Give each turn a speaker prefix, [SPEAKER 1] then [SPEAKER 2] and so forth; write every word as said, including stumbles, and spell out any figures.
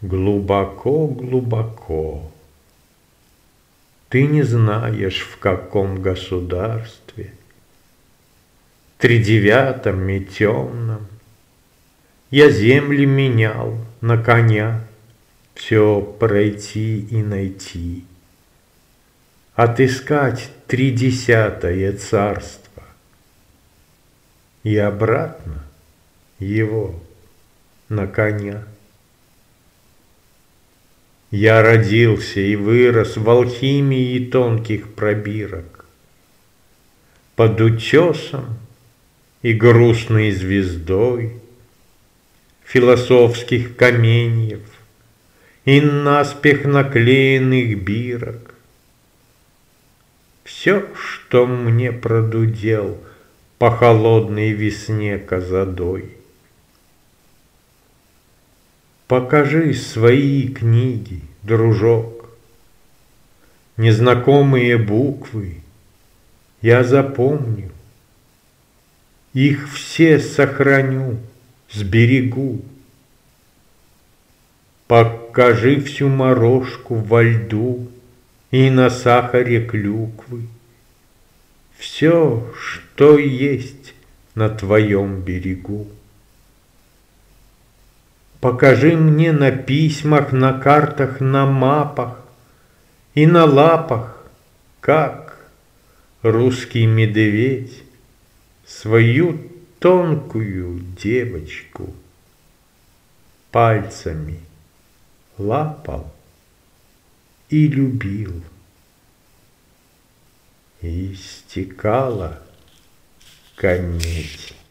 [SPEAKER 1] Глубоко-глубоко. Ты не знаешь, в каком государстве, тридевятом и темном, я земли менял на коня, все пройти и найти, отыскать тридесятое царство и обратно его на коня. Я родился и вырос в алхимии тонких пробирок, под утесом и грустной звездой философских каменьев и наспех наклеенных бирок. Все, что мне продудел по холодной весне козадой. Покажи свои книги, дружок, незнакомые буквы я запомню, их все сохраню, сберегу. Покажи всю морожку во льду и на сахаре клюквы, все, что есть на твоем берегу. Покажи мне на письмах, на картах, на мапах и на лапах, как русский медведь свою тонкую девочку пальцами лапал и любил. И стекала конеть.